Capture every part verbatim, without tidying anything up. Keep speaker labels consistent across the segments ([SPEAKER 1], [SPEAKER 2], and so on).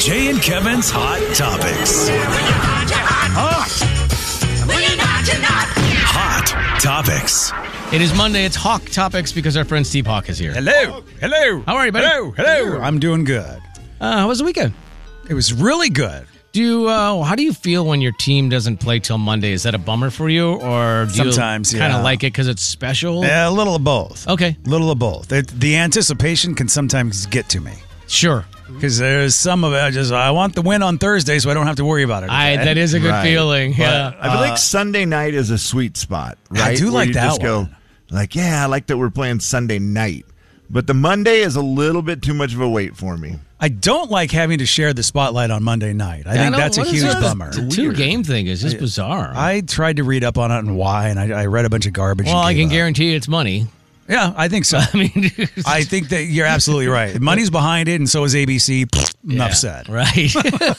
[SPEAKER 1] Jay and Kevin's Hot Topics. Hot Topics.
[SPEAKER 2] It is Monday. It's Hawk Topics because our friend Steve Hawk is here.
[SPEAKER 3] Hello. Hello.
[SPEAKER 2] How are you, buddy?
[SPEAKER 3] Hello. Hello. I'm doing good.
[SPEAKER 2] Uh, how was the weekend?
[SPEAKER 3] It was really good.
[SPEAKER 2] Do you, uh, how do you feel when your team doesn't play till Monday? Is that a bummer for you, or do
[SPEAKER 3] Sometimes,
[SPEAKER 2] you kind of
[SPEAKER 3] yeah.
[SPEAKER 2] like it because it's special?
[SPEAKER 3] Yeah, a little of both.
[SPEAKER 2] Okay.
[SPEAKER 3] A little of both. It, the anticipation can sometimes get to me
[SPEAKER 2] Sure.
[SPEAKER 3] because there's some of it. I just I want the win on Thursday, so I don't have to worry about it.
[SPEAKER 2] I,
[SPEAKER 3] okay?
[SPEAKER 2] that is a good
[SPEAKER 4] Right.
[SPEAKER 2] feeling. Yeah.
[SPEAKER 4] I feel like Sunday night is a sweet spot, right?
[SPEAKER 3] I do
[SPEAKER 4] Where
[SPEAKER 3] like
[SPEAKER 4] you
[SPEAKER 3] that
[SPEAKER 4] just go,
[SPEAKER 3] one.
[SPEAKER 4] like, yeah, I like that we're playing Sunday night. But the Monday is a little bit too much of a wait for me.
[SPEAKER 3] I don't like having to share the spotlight on Monday night. I
[SPEAKER 2] Yeah,
[SPEAKER 3] think
[SPEAKER 2] no,
[SPEAKER 3] that's a
[SPEAKER 2] what is
[SPEAKER 3] huge
[SPEAKER 2] this?
[SPEAKER 3] bummer.
[SPEAKER 2] The two-game thing is just bizarre.
[SPEAKER 3] I tried to read up on it and why, and I, I read a bunch of garbage.
[SPEAKER 2] well,
[SPEAKER 3] and
[SPEAKER 2] I
[SPEAKER 3] gave
[SPEAKER 2] can
[SPEAKER 3] up.
[SPEAKER 2] guarantee you it's money.
[SPEAKER 3] Yeah, I think so.
[SPEAKER 2] I mean,
[SPEAKER 3] I think that you're absolutely right. Money's behind it, and so is A B C. Enough
[SPEAKER 2] yeah,
[SPEAKER 3] said.
[SPEAKER 2] Right.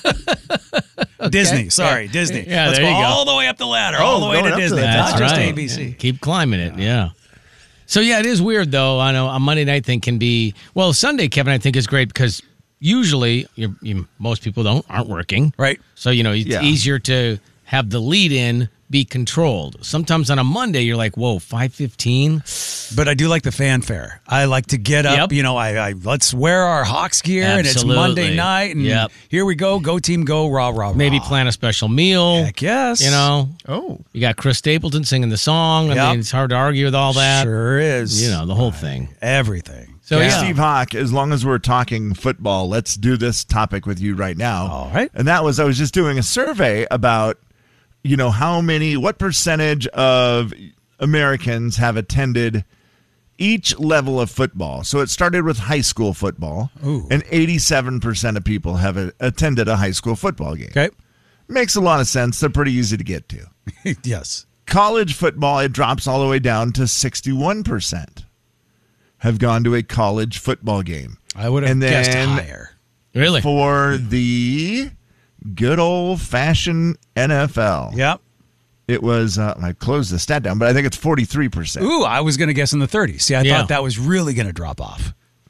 [SPEAKER 3] Disney, sorry,
[SPEAKER 2] Yeah.
[SPEAKER 3] Disney.
[SPEAKER 2] Yeah,
[SPEAKER 3] Let's
[SPEAKER 2] there
[SPEAKER 3] go
[SPEAKER 2] you go.
[SPEAKER 3] all the way up the ladder,
[SPEAKER 4] Oh,
[SPEAKER 3] all the way
[SPEAKER 4] going
[SPEAKER 3] to
[SPEAKER 4] up to
[SPEAKER 3] Disney,
[SPEAKER 4] the
[SPEAKER 3] not
[SPEAKER 4] top.
[SPEAKER 3] just
[SPEAKER 2] right.
[SPEAKER 3] A B C.
[SPEAKER 2] Keep climbing it, yeah. So, yeah, it is weird, though. I know a Monday night thing can be... Well, Sunday, Kevin, I think is great because usually you're, you, most people don't aren't working.
[SPEAKER 3] Right.
[SPEAKER 2] So, you know, it's
[SPEAKER 4] Yeah.
[SPEAKER 2] easier to have the lead-in be controlled. Sometimes on a Monday, you're like, whoa, five fifteen?
[SPEAKER 3] But I do like the fanfare. I like to get up.
[SPEAKER 2] Yep.
[SPEAKER 3] You know, I, I let's wear our Hawks gear, and it's
[SPEAKER 2] Absolutely.
[SPEAKER 3] Monday night, and
[SPEAKER 2] Yep.
[SPEAKER 3] here we go, go team, go, rah rah rah.
[SPEAKER 2] Maybe plan a special meal.
[SPEAKER 3] Heck yes.
[SPEAKER 2] You know,
[SPEAKER 4] Oh.
[SPEAKER 2] you got Chris Stapleton singing the song. I
[SPEAKER 3] Yep.
[SPEAKER 2] mean, it's hard to argue with all that.
[SPEAKER 3] Sure is.
[SPEAKER 2] You know, the whole thing.
[SPEAKER 3] Everything.
[SPEAKER 2] So, yeah.
[SPEAKER 4] Steve Hawk, as long as we're talking football, let's do this topic with you right now.
[SPEAKER 3] All right.
[SPEAKER 4] And that was, I was just doing a survey about, you know, how many, what percentage of Americans have attended each level of football. So it started with high school football,
[SPEAKER 3] Ooh.
[SPEAKER 4] and eighty-seven percent of people have a, attended a high school football game.
[SPEAKER 3] Okay.
[SPEAKER 4] Makes a lot of sense. They're pretty easy to get to.
[SPEAKER 3] Yes.
[SPEAKER 4] College football, it drops all the way down to sixty-one percent have gone to a college football game.
[SPEAKER 3] I would have
[SPEAKER 4] And
[SPEAKER 3] guessed
[SPEAKER 4] then
[SPEAKER 3] higher.
[SPEAKER 2] Really?
[SPEAKER 4] For the good old-fashioned N F L,
[SPEAKER 3] Yep.
[SPEAKER 4] it was, uh, I closed the stat down, but I think it's forty-three percent.
[SPEAKER 3] Ooh, I was going to guess in the thirties. See, I
[SPEAKER 2] Yeah.
[SPEAKER 3] thought that was really going to drop off.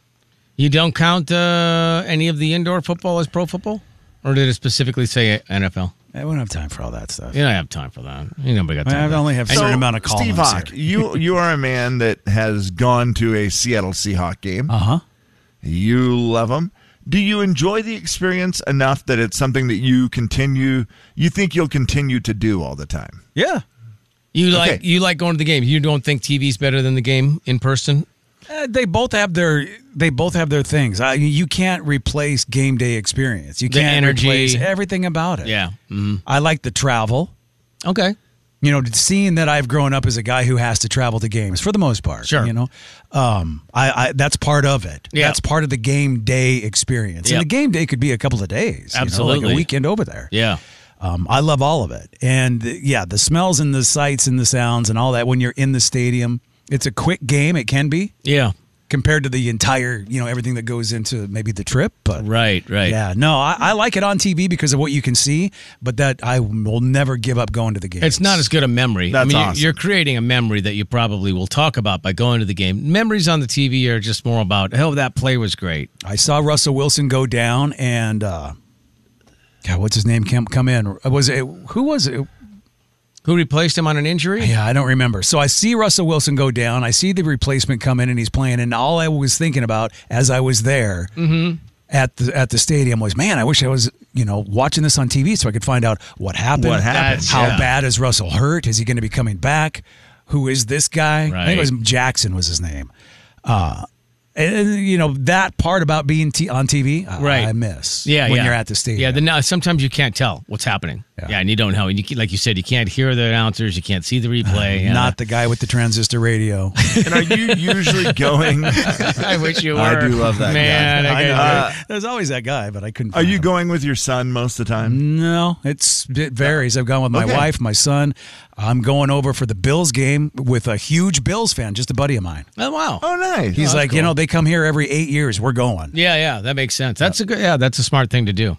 [SPEAKER 2] You don't count uh, any of the indoor football as pro football? Or did it specifically say N F L?
[SPEAKER 3] I wouldn't have time for all that stuff.
[SPEAKER 2] You don't have time for that. You nobody got time.
[SPEAKER 3] I
[SPEAKER 2] for that.
[SPEAKER 3] only have a certain amount of columns
[SPEAKER 4] Steve Hawk,
[SPEAKER 3] here.
[SPEAKER 4] you, you are a man that has gone to a Seattle Seahawks game.
[SPEAKER 3] Uh-huh.
[SPEAKER 4] You love them. Do you enjoy the experience enough that it's something that you continue, you think you'll continue to do all the time?
[SPEAKER 3] Yeah.
[SPEAKER 2] You like
[SPEAKER 4] Okay.
[SPEAKER 2] you like going to the game. You don't think T V's better than the game in person?
[SPEAKER 3] Uh, they both have their they both have their things. I, you can't replace game day experience. You
[SPEAKER 2] The
[SPEAKER 3] can't
[SPEAKER 2] energy.
[SPEAKER 3] replace everything about it.
[SPEAKER 2] Yeah. Mm-hmm.
[SPEAKER 3] I like the travel.
[SPEAKER 2] Okay.
[SPEAKER 3] You know, seeing that I've grown up as a guy who has to travel to games for the most part.
[SPEAKER 2] Sure.
[SPEAKER 3] You know, um, I, I that's part of it.
[SPEAKER 2] Yeah.
[SPEAKER 3] That's part of the game day experience.
[SPEAKER 2] Yeah.
[SPEAKER 3] And the game day could be a couple of days. you know, like
[SPEAKER 2] Absolutely.
[SPEAKER 3] a weekend over there.
[SPEAKER 2] Yeah.
[SPEAKER 3] Um, I love all of it. And uh, yeah, the smells and the sights and the sounds and all that when you're in the stadium. It's a quick game. It can be
[SPEAKER 2] Yeah.
[SPEAKER 3] compared to the entire, you know, everything that goes into maybe the trip. But
[SPEAKER 2] Right, right.
[SPEAKER 3] yeah, no, I, I like it on T V because of what you can see, but that I will never give up going to the game.
[SPEAKER 2] It's not as good a memory.
[SPEAKER 4] That's
[SPEAKER 2] I mean, you-
[SPEAKER 4] awesome.
[SPEAKER 2] you're creating a memory that you probably will talk about by going to the game. Memories on the T V are just more about, oh, that play was great.
[SPEAKER 3] I saw Russell Wilson go down and, uh, God, what's his name come, come in? Was it, who was it?
[SPEAKER 2] Who replaced him on an injury?
[SPEAKER 3] Yeah, I don't remember. So I see Russell Wilson go down. I see the replacement come in and he's playing. And all I was thinking about as I was there
[SPEAKER 2] Mm-hmm.
[SPEAKER 3] at the at the stadium was, man, I wish I was, you know, watching this on T V so I could find out what happened.
[SPEAKER 4] What happened,
[SPEAKER 2] That's-
[SPEAKER 3] How
[SPEAKER 2] yeah.
[SPEAKER 3] bad is Russell hurt? Is he going to be coming back? Who is this guy? I think it was
[SPEAKER 2] Right.
[SPEAKER 3] Jackson was his name. Uh, and, you know, that part about being t- on T V, I-
[SPEAKER 2] Right.
[SPEAKER 3] I miss
[SPEAKER 2] Yeah,
[SPEAKER 3] when
[SPEAKER 2] yeah.
[SPEAKER 3] you're at the stadium.
[SPEAKER 2] Yeah, the, now, sometimes you can't tell what's happening.
[SPEAKER 3] Yeah.
[SPEAKER 2] Yeah, and you don't know. And you, can- like you said, you can't hear the announcers. You can't see the replay. yeah.
[SPEAKER 3] Not the guy with the transistor radio.
[SPEAKER 4] And are you usually going?
[SPEAKER 2] I wish you were.
[SPEAKER 4] I do love that
[SPEAKER 2] Man,
[SPEAKER 4] guy.
[SPEAKER 2] that
[SPEAKER 3] I know.
[SPEAKER 2] guy-
[SPEAKER 4] Uh,
[SPEAKER 3] There's always that guy, but I couldn't.
[SPEAKER 4] Are
[SPEAKER 3] find
[SPEAKER 4] you
[SPEAKER 3] him.
[SPEAKER 4] going with your son most of the time?
[SPEAKER 3] No, it's it varies. I've gone with my
[SPEAKER 4] Okay.
[SPEAKER 3] wife, my son. I'm going over for the Bills game with a huge Bills fan, just a buddy of mine.
[SPEAKER 2] Oh, wow.
[SPEAKER 4] Oh, nice.
[SPEAKER 3] He's
[SPEAKER 2] that's
[SPEAKER 3] like, you
[SPEAKER 2] cool.
[SPEAKER 3] know, they come here every eight years. We're going.
[SPEAKER 2] Yeah, yeah, that makes sense. That's a good. Yeah, that's a smart thing to do.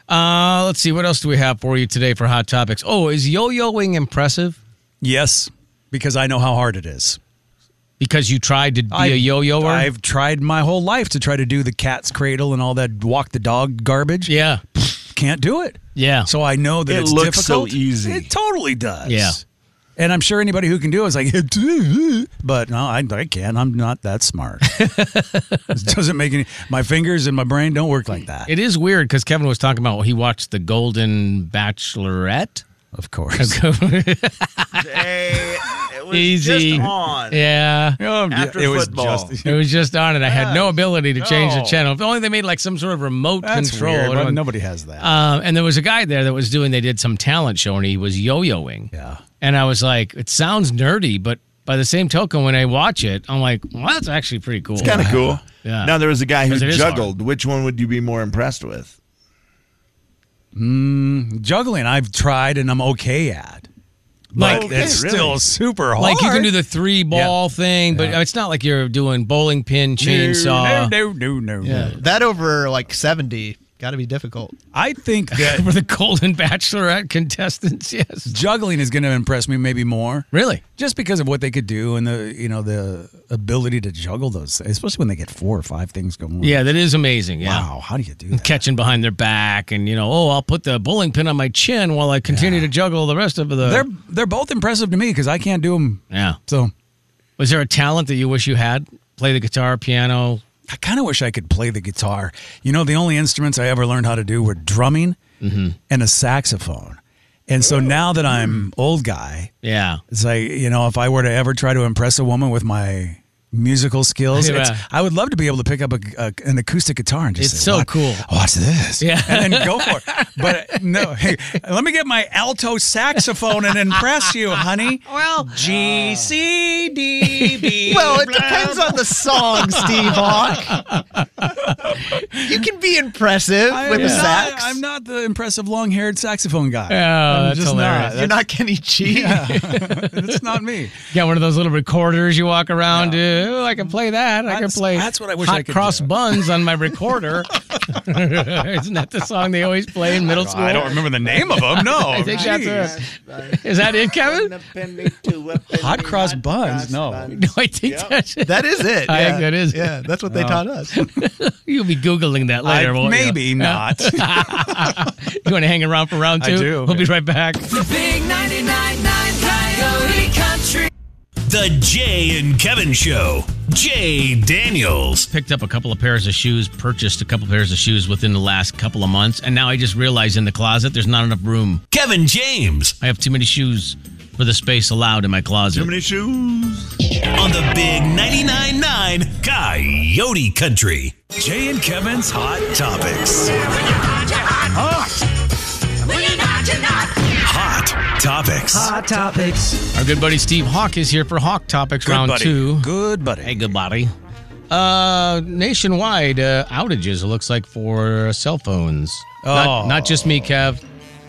[SPEAKER 2] Uh, let's see. What else do we have for you today for hot topics? Oh, is yo-yoing impressive?
[SPEAKER 3] Yes, because I know how hard it is.
[SPEAKER 2] Because you tried to be
[SPEAKER 3] I-
[SPEAKER 2] a yo-yoer?
[SPEAKER 3] I've tried my whole life to try to do the cat's cradle and all that walk the dog garbage.
[SPEAKER 2] Yeah.
[SPEAKER 3] Can't do it.
[SPEAKER 2] Yeah.
[SPEAKER 3] So I know that
[SPEAKER 4] It
[SPEAKER 3] it's
[SPEAKER 4] looks so
[SPEAKER 3] difficult.
[SPEAKER 4] easy.
[SPEAKER 3] It totally does.
[SPEAKER 2] Yeah.
[SPEAKER 3] And I'm sure anybody who can do it is like, but no, I, I can't. I'm not that smart. It doesn't make any. My fingers and my brain don't work like that.
[SPEAKER 2] It is weird because Kevin was talking about he watched The Golden Bachelorette.
[SPEAKER 3] Of course.
[SPEAKER 4] Hey, it was
[SPEAKER 2] Easy.
[SPEAKER 4] just on.
[SPEAKER 2] Yeah.
[SPEAKER 3] Oh,
[SPEAKER 4] After
[SPEAKER 3] it was
[SPEAKER 4] football.
[SPEAKER 3] just-
[SPEAKER 2] It was just on and I had no ability to change the
[SPEAKER 3] No.
[SPEAKER 2] channel. If only they made like some sort of remote
[SPEAKER 3] That's
[SPEAKER 2] control.
[SPEAKER 3] weird,
[SPEAKER 2] It
[SPEAKER 3] but
[SPEAKER 2] would-
[SPEAKER 3] nobody has that.
[SPEAKER 2] Um, and there was a guy there that was doing, they did some talent show and he was yo-yoing.
[SPEAKER 3] yeah.
[SPEAKER 2] And I was like, it sounds nerdy, but by the same token, when I watch it, I'm like, well, that's actually pretty cool.
[SPEAKER 4] Kind of cool.
[SPEAKER 2] Yeah.
[SPEAKER 4] Now, there was a guy who
[SPEAKER 2] 'Cause it is
[SPEAKER 4] juggled. Which one would you be more impressed with?
[SPEAKER 3] Juggling, I've tried and I'm okay at.
[SPEAKER 2] Like,
[SPEAKER 3] But it's
[SPEAKER 4] really?
[SPEAKER 3] still super hard.
[SPEAKER 2] Like you can do the three ball
[SPEAKER 3] Yeah.
[SPEAKER 2] thing, but it's not like you're doing bowling pin, chainsaw.
[SPEAKER 3] No, no, no, no.
[SPEAKER 2] Yeah.
[SPEAKER 5] That over like seventy, got to be difficult.
[SPEAKER 3] I think that
[SPEAKER 2] For the Golden Bachelorette contestants, yes.
[SPEAKER 3] juggling is going to impress me maybe more.
[SPEAKER 2] Really?
[SPEAKER 3] Just because of what they could do and the you know the ability to juggle those, especially when they get four or five things going on.
[SPEAKER 2] Yeah, that is amazing. Yeah.
[SPEAKER 3] Wow, how do you do that?
[SPEAKER 2] Catching behind their back and, you know, oh, I'll put the bowling pin on my chin while I continue to juggle the rest of the.
[SPEAKER 3] They're they're both impressive to me because I can't do them.
[SPEAKER 2] yeah.
[SPEAKER 3] So
[SPEAKER 2] Was there a talent that you wish you had? Play the guitar, piano?
[SPEAKER 3] I kind of wish I could play the guitar. You know, the only instruments I ever learned how to do were drumming and a saxophone. And so now that I'm old guy,
[SPEAKER 2] Yeah.
[SPEAKER 3] it's like, you know, if I were to ever try to impress a woman with my musical skills, it's,
[SPEAKER 2] Yeah.
[SPEAKER 3] I would love to be able to pick up a, a, an acoustic guitar and just
[SPEAKER 2] It's
[SPEAKER 3] say,
[SPEAKER 2] so
[SPEAKER 3] "Watch-
[SPEAKER 2] cool."
[SPEAKER 3] Watch this.
[SPEAKER 2] Yeah.
[SPEAKER 3] And then go for it. But no, hey, let me get my alto saxophone and impress you, honey. Well, G, C, D, B.
[SPEAKER 5] Well, it depends on the song, Steve Hawk. You can be impressive
[SPEAKER 3] I'm
[SPEAKER 5] with the
[SPEAKER 3] not,
[SPEAKER 5] sax.
[SPEAKER 3] I'm not the impressive long-haired saxophone guy.
[SPEAKER 2] Yeah,
[SPEAKER 3] I'm
[SPEAKER 2] that's
[SPEAKER 3] just
[SPEAKER 2] hilarious.
[SPEAKER 3] not.
[SPEAKER 5] You're not Kenny G.
[SPEAKER 3] It's not me.
[SPEAKER 2] Got one of those little recorders you walk around to. Oh, I can play that. I can
[SPEAKER 3] That's-
[SPEAKER 2] play
[SPEAKER 3] that's what I wish
[SPEAKER 2] Hot
[SPEAKER 3] I could
[SPEAKER 2] Cross
[SPEAKER 3] do.
[SPEAKER 2] Buns on my recorder. Isn't that the song they always play in middle school?
[SPEAKER 3] I don't remember the name of them. No,
[SPEAKER 2] I think that's it. Is that it, Kevin?
[SPEAKER 3] Hot cross buns. No,
[SPEAKER 2] No, I think that's it.
[SPEAKER 5] That is it.
[SPEAKER 2] I
[SPEAKER 5] yeah.
[SPEAKER 2] think that is it.
[SPEAKER 5] Yeah, that's what they taught us.
[SPEAKER 2] You'll be Googling that later,
[SPEAKER 3] I,
[SPEAKER 2] won't you?
[SPEAKER 3] maybe not.
[SPEAKER 2] You want to hang around for round
[SPEAKER 3] I
[SPEAKER 2] two?
[SPEAKER 3] do.
[SPEAKER 2] We'll be right back.
[SPEAKER 6] The big ninety-nine point nine Coyote Country.
[SPEAKER 1] The Jay and Kevin Show. Jay Daniels.
[SPEAKER 2] Picked up a couple of pairs of shoes, purchased a couple pairs of shoes within the last couple of months, and now I just realized in the closet there's not enough room.
[SPEAKER 1] Kevin James.
[SPEAKER 2] I have too many shoes for the space allowed in my closet.
[SPEAKER 4] Too many shoes.
[SPEAKER 1] On the big ninety-nine point nine Coyote Country. Jay and Kevin's Hot Topics. Hot Topics.
[SPEAKER 6] Hot topics.
[SPEAKER 2] Our good buddy Steve Hawk is here for Hawk Topics
[SPEAKER 3] Good
[SPEAKER 2] round
[SPEAKER 3] buddy.
[SPEAKER 2] two.
[SPEAKER 3] Good buddy.
[SPEAKER 2] Hey, good buddy. Uh, nationwide uh, outages, it looks like, for cell phones. Not,
[SPEAKER 3] Oh.
[SPEAKER 2] not just me, Kev.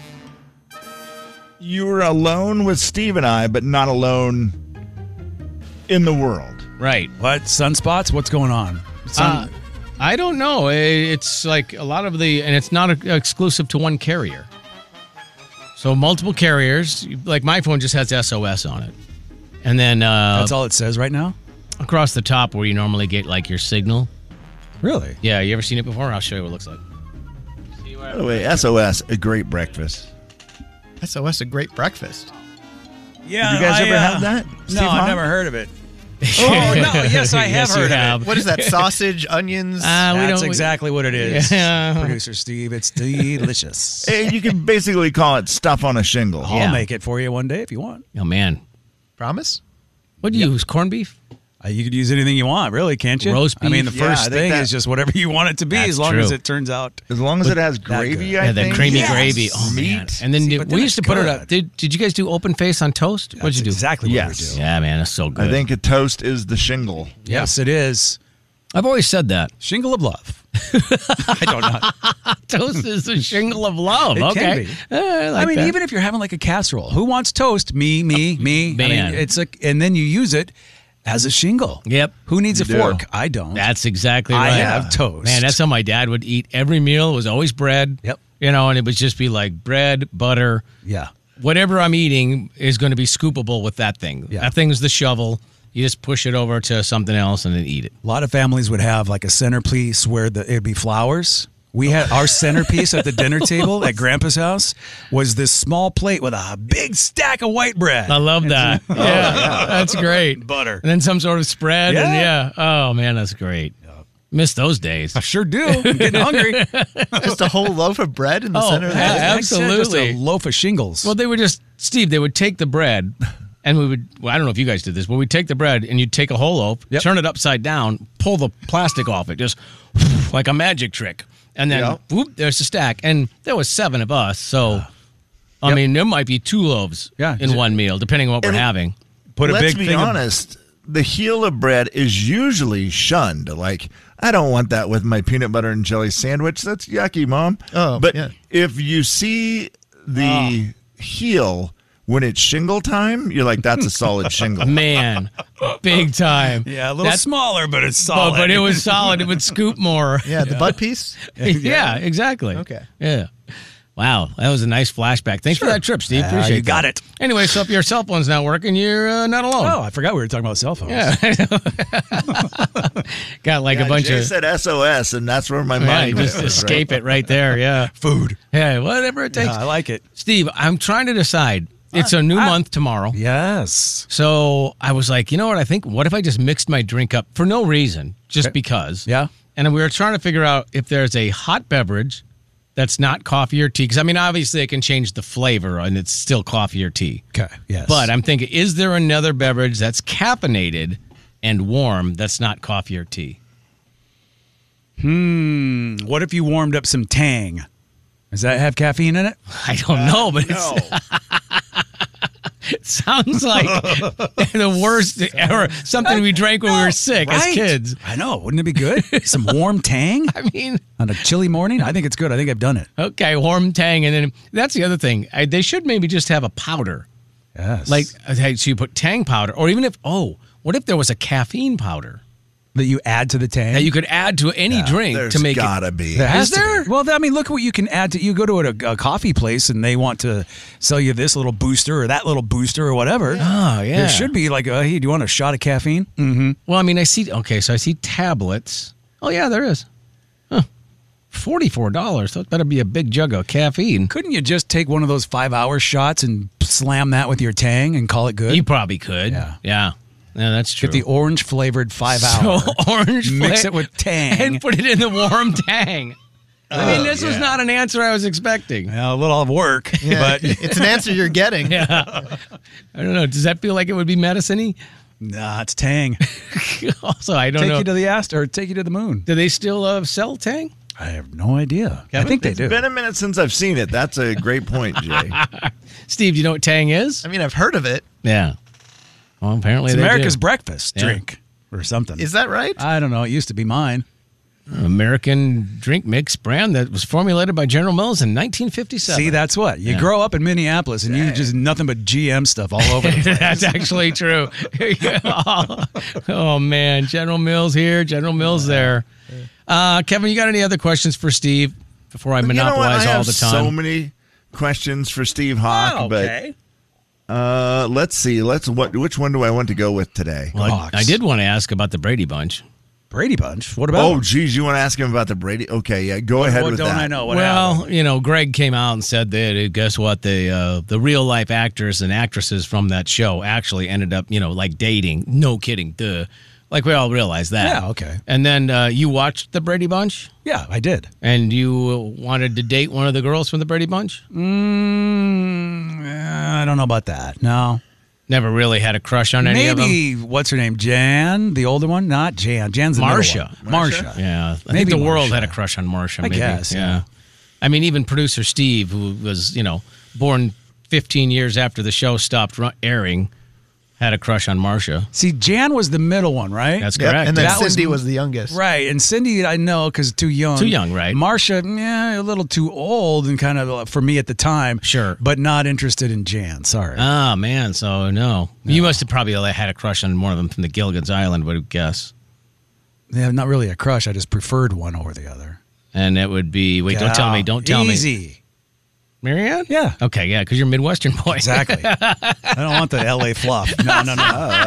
[SPEAKER 4] You were alone with Steve and I, but not alone in the world.
[SPEAKER 2] Right.
[SPEAKER 3] What sunspots? What's going on? Sun-
[SPEAKER 2] Uh, I don't know. It's like a lot of the, and it's not a, exclusive to one carrier. So multiple carriers, like my phone just has S O S on it. And then uh,
[SPEAKER 3] That's all it says right now.
[SPEAKER 2] across the top where you normally get like your signal.
[SPEAKER 3] Really?
[SPEAKER 2] Yeah, you ever seen it before? I'll show you what it looks like.
[SPEAKER 4] By the way, S O S, a great breakfast.
[SPEAKER 5] S O S a great breakfast.
[SPEAKER 3] Yeah.
[SPEAKER 4] Did you guys
[SPEAKER 3] I,
[SPEAKER 4] ever
[SPEAKER 3] uh,
[SPEAKER 4] have that?
[SPEAKER 3] No,
[SPEAKER 4] Steve
[SPEAKER 3] I've
[SPEAKER 4] Hawk?
[SPEAKER 3] never heard of it. Oh no! Yes, I have
[SPEAKER 2] Yes, you
[SPEAKER 3] heard
[SPEAKER 2] have.
[SPEAKER 3] of it.
[SPEAKER 5] What is that? Sausage, onions?
[SPEAKER 2] Uh, we
[SPEAKER 3] That's
[SPEAKER 2] don't- we-
[SPEAKER 3] exactly what it is.
[SPEAKER 2] Yeah.
[SPEAKER 3] Producer Steve, it's delicious.
[SPEAKER 4] Hey, you can basically call it stuff on a shingle.
[SPEAKER 3] I'll
[SPEAKER 2] Yeah.
[SPEAKER 3] make it for you one day if you want.
[SPEAKER 2] Oh, man.
[SPEAKER 5] Promise?
[SPEAKER 2] What do you use? Corned beef?
[SPEAKER 3] Uh, you could use anything you want, really, can't you?
[SPEAKER 2] Roast
[SPEAKER 3] I mean, the
[SPEAKER 2] beef?
[SPEAKER 4] Yeah,
[SPEAKER 3] first
[SPEAKER 4] I think
[SPEAKER 3] thing
[SPEAKER 4] that-
[SPEAKER 3] is just whatever you want it to be,
[SPEAKER 2] That's
[SPEAKER 3] as long
[SPEAKER 2] true.
[SPEAKER 3] as it turns out.
[SPEAKER 4] As long as it has
[SPEAKER 3] that
[SPEAKER 4] gravy,
[SPEAKER 3] good.
[SPEAKER 4] I
[SPEAKER 2] Yeah, that
[SPEAKER 4] think.
[SPEAKER 2] creamy
[SPEAKER 3] Yes.
[SPEAKER 2] gravy. Oh, man.
[SPEAKER 4] Meat.
[SPEAKER 2] And then
[SPEAKER 3] See,
[SPEAKER 2] did-
[SPEAKER 3] but
[SPEAKER 2] we
[SPEAKER 3] then
[SPEAKER 2] used to
[SPEAKER 3] it's
[SPEAKER 2] put it
[SPEAKER 3] good.
[SPEAKER 2] up. Did, did you guys do open face on toast? What'd you do?
[SPEAKER 3] That's exactly
[SPEAKER 4] Yes.
[SPEAKER 3] what we do.
[SPEAKER 2] Yeah, man. That's so good.
[SPEAKER 4] I think a toast is the shingle.
[SPEAKER 3] Yes, it is.
[SPEAKER 2] I've always said that.
[SPEAKER 3] Shingle of love. I don't know.
[SPEAKER 2] Toast is a shingle of love.
[SPEAKER 3] It can
[SPEAKER 2] okay.
[SPEAKER 3] be.
[SPEAKER 2] Uh, I, like
[SPEAKER 3] I mean,
[SPEAKER 2] that.
[SPEAKER 3] even if you're having like a casserole, who wants toast? Me, me, me. I
[SPEAKER 2] Man.
[SPEAKER 3] mean, it's a, and then you use it as a shingle.
[SPEAKER 2] Yep.
[SPEAKER 3] Who needs
[SPEAKER 4] You
[SPEAKER 3] a
[SPEAKER 4] do.
[SPEAKER 3] fork? I don't.
[SPEAKER 2] That's exactly
[SPEAKER 3] I
[SPEAKER 2] right.
[SPEAKER 3] have toast.
[SPEAKER 2] Man, that's how my dad would eat every meal. It was always bread.
[SPEAKER 3] Yep.
[SPEAKER 2] You know, and it would just be like bread, butter.
[SPEAKER 3] yeah.
[SPEAKER 2] Whatever I'm eating is going to be scoopable with that thing.
[SPEAKER 3] Yeah.
[SPEAKER 2] That thing's the shovel. You just push it over to something else and then eat it.
[SPEAKER 3] A lot of families would have like a centerpiece where the, it'd be flowers. We had our centerpiece at the dinner table at Grandpa's house was this small plate with a big stack of white bread.
[SPEAKER 2] I love that. Yeah, yeah, that's great.
[SPEAKER 3] Butter.
[SPEAKER 2] And then some sort of spread.
[SPEAKER 3] Yeah.
[SPEAKER 2] And yeah. Oh, man, that's great. Miss those days.
[SPEAKER 3] I sure do. I'm getting hungry.
[SPEAKER 5] Just a whole loaf of bread in the
[SPEAKER 2] Oh,
[SPEAKER 5] center of the
[SPEAKER 2] yeah,
[SPEAKER 5] table.
[SPEAKER 2] absolutely.
[SPEAKER 3] Just a loaf of shingles.
[SPEAKER 2] Well, they would just, Steve, they would take the bread and we would, well, I don't know if you guys did this, but we'd take the bread and you'd take a whole loaf,
[SPEAKER 3] Yep.
[SPEAKER 2] turn it upside down, pull the plastic off it, just like a magic trick. And then,
[SPEAKER 5] Yep.
[SPEAKER 2] whoop, there's the stack. And there was seven of us, so, I
[SPEAKER 3] Yep.
[SPEAKER 2] mean, there might be two loaves
[SPEAKER 3] Yeah.
[SPEAKER 2] in one meal, depending on what
[SPEAKER 4] And
[SPEAKER 2] we're having.
[SPEAKER 3] Put a
[SPEAKER 4] Let's
[SPEAKER 3] big
[SPEAKER 4] be
[SPEAKER 3] thing of-
[SPEAKER 4] honest. The heel of bread is usually shunned. Like, I don't want that with my peanut butter and jelly sandwich. That's yucky, Mom.
[SPEAKER 5] Oh,
[SPEAKER 4] but
[SPEAKER 5] yeah.
[SPEAKER 4] if you see the heel when it's shingle time, you're like, that's a solid shingle.
[SPEAKER 2] Man, big time.
[SPEAKER 3] Yeah, a little
[SPEAKER 2] That's-
[SPEAKER 3] smaller, but it's
[SPEAKER 2] But,
[SPEAKER 3] solid.
[SPEAKER 2] but it was solid. It would scoop more.
[SPEAKER 5] Yeah, the butt piece.
[SPEAKER 2] yeah, exactly.
[SPEAKER 5] Okay.
[SPEAKER 2] Yeah. Wow, that was a nice flashback. Thanks for that trip, Steve.
[SPEAKER 3] Yeah,
[SPEAKER 2] Appreciate
[SPEAKER 3] you got
[SPEAKER 2] that.
[SPEAKER 3] it.
[SPEAKER 2] Anyway, so if your cell phone's not working, you're uh, not alone.
[SPEAKER 3] Oh, I forgot we were talking about cell phones.
[SPEAKER 2] Yeah. Got like
[SPEAKER 4] Yeah,
[SPEAKER 2] a bunch
[SPEAKER 4] Jay
[SPEAKER 2] of.
[SPEAKER 4] said S O S, and that's where my
[SPEAKER 2] Yeah,
[SPEAKER 4] mind
[SPEAKER 2] you
[SPEAKER 4] went.
[SPEAKER 2] just escape it right there. Yeah.
[SPEAKER 3] Food.
[SPEAKER 2] Yeah, whatever it takes.
[SPEAKER 3] Yeah, I like it.
[SPEAKER 2] Steve, I'm trying to decide. It's a new
[SPEAKER 3] I-
[SPEAKER 2] month tomorrow.
[SPEAKER 3] Yes.
[SPEAKER 2] So I was like, you know what? I think, what if I just mixed my drink up for no reason, just because?
[SPEAKER 3] Yeah.
[SPEAKER 2] And we were trying to figure out if there's a hot beverage that's not coffee or tea. Because, I mean, obviously, it can change the flavor and it's still coffee or tea.
[SPEAKER 3] Okay. Yes.
[SPEAKER 2] But I'm thinking, is there another beverage that's caffeinated and warm that's not coffee or tea?
[SPEAKER 3] Hmm. What if you warmed up some Tang? Does that have caffeine in it?
[SPEAKER 2] I don't know, but
[SPEAKER 4] No.
[SPEAKER 2] it sounds like the worst ever. Something we drank when we were sick as
[SPEAKER 3] Right.
[SPEAKER 2] kids.
[SPEAKER 3] I know. Wouldn't it be good? Some warm Tang
[SPEAKER 2] I mean,
[SPEAKER 3] on a chilly morning? I think it's good. I think I've done it.
[SPEAKER 2] okay, warm Tang. And then that's the other thing. I, they should maybe just have a powder.
[SPEAKER 3] Yes.
[SPEAKER 2] Like, okay, so you put Tang powder, or even if, oh, what if there was a caffeine powder
[SPEAKER 3] that you add to the Tang?
[SPEAKER 2] that you could add to any drink
[SPEAKER 4] There's
[SPEAKER 2] to make it?
[SPEAKER 4] gotta be.
[SPEAKER 3] There has
[SPEAKER 2] Is
[SPEAKER 3] to
[SPEAKER 2] there?
[SPEAKER 3] be. Well, I mean, look at what you can add to. You go to a, a coffee place and they want to sell you this little booster or that little booster or whatever.
[SPEAKER 2] Oh, yeah.
[SPEAKER 3] There should be like, a, hey, do you want a shot of caffeine? Mm-hmm.
[SPEAKER 2] Well, I mean, I see, okay, so I see tablets. Oh, yeah, there is. Huh. forty-four dollars. So it better be a big jug of caffeine.
[SPEAKER 3] Couldn't you just take one of those five-hour shots and slam that with your Tang and call it good?
[SPEAKER 2] You probably could.
[SPEAKER 3] Yeah.
[SPEAKER 2] Yeah. Yeah, that's true.
[SPEAKER 3] Get the orange flavored five hour.
[SPEAKER 2] So orange
[SPEAKER 3] Mix
[SPEAKER 2] fla-
[SPEAKER 3] it with Tang.
[SPEAKER 2] and put it in the warm Tang. I mean, this was
[SPEAKER 4] yeah.
[SPEAKER 2] not an answer I was expecting.
[SPEAKER 3] Well, a little of work, but
[SPEAKER 5] It's an answer you're getting.
[SPEAKER 2] Yeah. I don't know. Does that feel like it would be medicine-y?
[SPEAKER 3] nah, it's Tang.
[SPEAKER 2] Also, I don't
[SPEAKER 3] Take
[SPEAKER 2] know.
[SPEAKER 3] you to the ast or take you to the moon.
[SPEAKER 2] Do they still uh, sell Tang?
[SPEAKER 3] I have no idea. I
[SPEAKER 2] Kevin?
[SPEAKER 3] think they
[SPEAKER 4] It's
[SPEAKER 3] do.
[SPEAKER 4] been a minute since I've seen it. That's a great point, Jay.
[SPEAKER 2] Steve, do you know what Tang is?
[SPEAKER 5] I mean, I've heard of it.
[SPEAKER 2] Yeah. Well, apparently
[SPEAKER 3] It's
[SPEAKER 2] they
[SPEAKER 3] America's
[SPEAKER 2] do.
[SPEAKER 3] breakfast
[SPEAKER 2] Yeah.
[SPEAKER 3] drink or something.
[SPEAKER 5] Is that right?
[SPEAKER 3] I don't know. It used to be mine.
[SPEAKER 2] American drink mix brand that was formulated by General Mills in nineteen fifty-seven.
[SPEAKER 3] See, that's what. You
[SPEAKER 2] Yeah.
[SPEAKER 3] grow up in Minneapolis and you just nothing but G M stuff all over the place.
[SPEAKER 2] That's actually true. oh, oh, man, General Mills here, General Mills there. Uh, Kevin, you got any other questions for Steve before I
[SPEAKER 4] You know what?
[SPEAKER 2] monopolize
[SPEAKER 4] I
[SPEAKER 2] all
[SPEAKER 4] have
[SPEAKER 2] the time?
[SPEAKER 4] so many questions for Steve Hawk,
[SPEAKER 2] Oh, okay.
[SPEAKER 4] but uh, let's see. Let's what? Which one do I want to go with today?
[SPEAKER 2] Well, I,
[SPEAKER 3] Hawks.
[SPEAKER 2] I did want to ask about the Brady Bunch.
[SPEAKER 3] Brady Bunch. What about?
[SPEAKER 4] Oh, geez, you want to ask him about the Brady? Okay, yeah, go ahead
[SPEAKER 3] what
[SPEAKER 4] with
[SPEAKER 3] don't
[SPEAKER 4] that.
[SPEAKER 3] I know? What
[SPEAKER 2] well,
[SPEAKER 3] happened?
[SPEAKER 2] you know, Greg came out and said that uh, guess what? The uh, the real life actors and actresses from that show actually ended up, you know, like dating. No kidding. Duh. Like we all realize that.
[SPEAKER 3] Yeah, okay.
[SPEAKER 2] And then uh, you watched the Brady Bunch,
[SPEAKER 3] Yeah, I did.
[SPEAKER 2] and you wanted to date one of the girls from the Brady Bunch.
[SPEAKER 3] Mm, I don't know about that. No.
[SPEAKER 2] Never really had a crush on any of them.
[SPEAKER 3] Maybe, what's her name? Jan, the older one? Not Jan. Jan's the middle
[SPEAKER 2] Marsha.
[SPEAKER 3] one. Marsha.
[SPEAKER 2] Yeah, I think
[SPEAKER 3] Maybe
[SPEAKER 2] the world
[SPEAKER 3] Marsha.
[SPEAKER 2] had a crush on Marsha.
[SPEAKER 3] I
[SPEAKER 2] Maybe.
[SPEAKER 3] guess,
[SPEAKER 2] Yeah.
[SPEAKER 3] yeah.
[SPEAKER 2] I mean, even producer Steve, who was, you know, born fifteen years after the show stopped ru- airing, had a crush on Marsha.
[SPEAKER 3] See, Jan was the middle one, right?
[SPEAKER 2] That's
[SPEAKER 5] Yep,
[SPEAKER 2] correct.
[SPEAKER 5] and then
[SPEAKER 3] That was-
[SPEAKER 5] Cindy was, the youngest.
[SPEAKER 3] Right, and Cindy, I know because too young.
[SPEAKER 2] Too young, right?
[SPEAKER 3] Marsha, yeah, a little too old and kind of uh, for me at the time.
[SPEAKER 2] Sure.
[SPEAKER 3] but not interested in Jan. Sorry.
[SPEAKER 2] Ah, man. So, no. You must have probably had a crush on one of them from the Gilligan's Island, would guess.
[SPEAKER 3] yeah, not really a crush. I just preferred one over the other.
[SPEAKER 2] And it would be, wait, don't tell me, don't tell me.
[SPEAKER 3] Easy.
[SPEAKER 2] Marianne?
[SPEAKER 3] Yeah.
[SPEAKER 2] Okay, yeah, because you're a Midwestern boy.
[SPEAKER 3] Exactly. I don't want the L A fluff. No, no, no.